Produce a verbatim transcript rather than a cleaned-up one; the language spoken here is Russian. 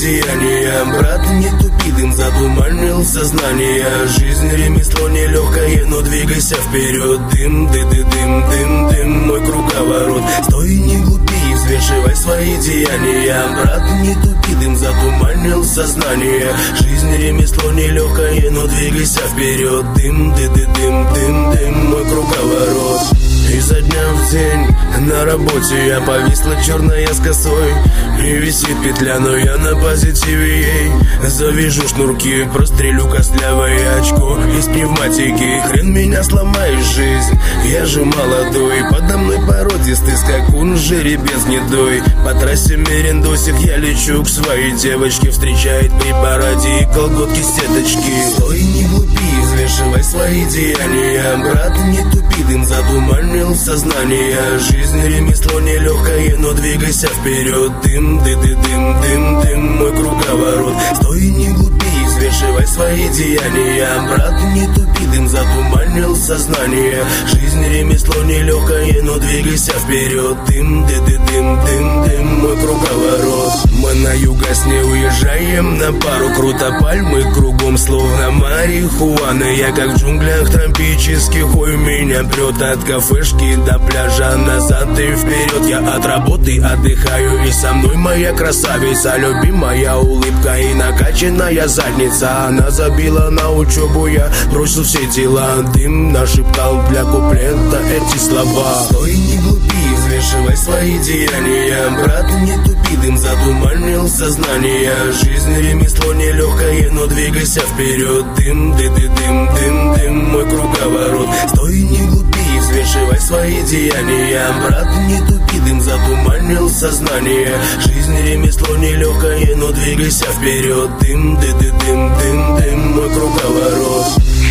деяния. Брат, не тупи, дым затуманил сознание. Жизнь ремесло нелегкое, но двигайся вперед. Дым, ды, ды, дым, дым, дым, мой круговорот. Стой, не глупи, взвешивай свои деяния. Брат, не тупи, дым затуманил сознание. Жизнь ремесло нелегкое, но двигайся вперед. Дым, ды, ды, дым, дым, дым, мой круговорот. Изо дня в день на работе я повисла черная с косой. И висит петля, но я на позитиве ей. Завяжу шнурки, прострелю костлявое очко из пневматики. Хрен меня сломаешь, жизнь, я же молодой. Подо мной породистый скакун, жеребец гнедой. По трассе мерендосик я лечу к своей девочке. Встречает при параде и колготки сеточки. Стой, не глупи, взвешивай свои деяния. Брат, не тупи, дым затуманил сознание. Жизнь ремесло нелегкое, но двигайся вперед. Дым, ды, ды, дым, дым, дым, мой круговорот. Стой, не глупи, взвешивай свои деяния. Брат, не тупи, дым затуманил сознание. Жизнь ремесло нелегкое, но двигайся вперед. Дым, ды, ды, дым, дым, дым, мой круговорот. Мы на югас не уезжаем на пару. Круто пальмы кругом, словно марихуана. Я как в джунглях тропических, ой, меня прет от кафешки до пляжа, назад и вперед. Я от работы отдыхаю, и со мной моя красавица, любимая улыбка и накачанная задница. Она забила на учебу, я бросил все дела. Дым нашептал для куплета эти слова. Стой, не глупи, взвешивай свои деяния. Брат, не тупи, дым затуманил сознание. Жизнь ремесло нелегкое, но двигайся вперед. Дым, ды, ды, дым, дым, дым, мой круговорот. Стой, не глупи, взвешивай свои деяния. Брат, не тупи, дым затуманил сознание. Жизнь ремесло нелегкое, но двигайся вперед. Дым, ды, ды, дым, дым, дым, мой круговорот.